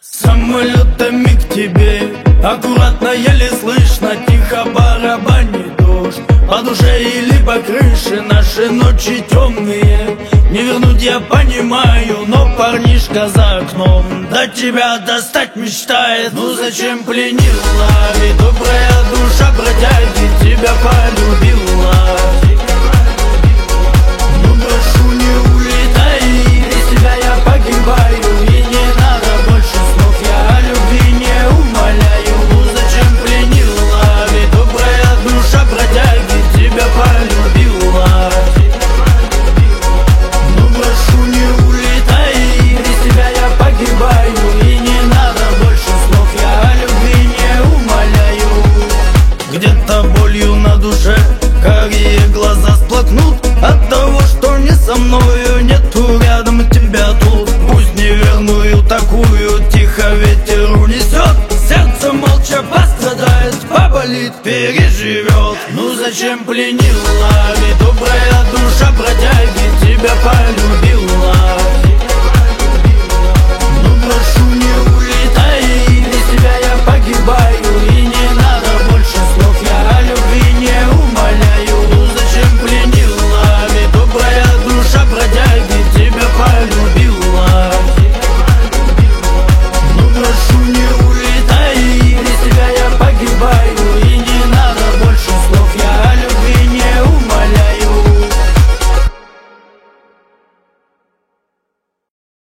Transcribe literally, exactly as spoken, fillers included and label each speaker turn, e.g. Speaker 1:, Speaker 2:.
Speaker 1: Самолетами к тебе, аккуратно, еле слышно, тихо барабанит дождь. По душе или по крыше наши ночи темные. Не вернуть я понимаю, но парнишка за окном до тебя достать мечтает. Ну зачем пленила, ведь добрая душа бродяги тебя полюбила. Ну прошу, не улетай, без тебя я погибаю. И не надо больше слов, я о любви не умоляю. Ну зачем пленила, ведь добрая душа бродяги тебя полюбила. Ну прошу, не улетай, без тебя я погибаю. И не надо больше слов, я о любви не умоляю. Где-то болью на душе карие глаза сплакнут от того, что не со мною, нету рядом тебя тут. Пусть неверную такую тихо ветер унесет, сердце молча пострадает, поболит, переживет. Ну зачем пленила, ведь добрая душа бродяги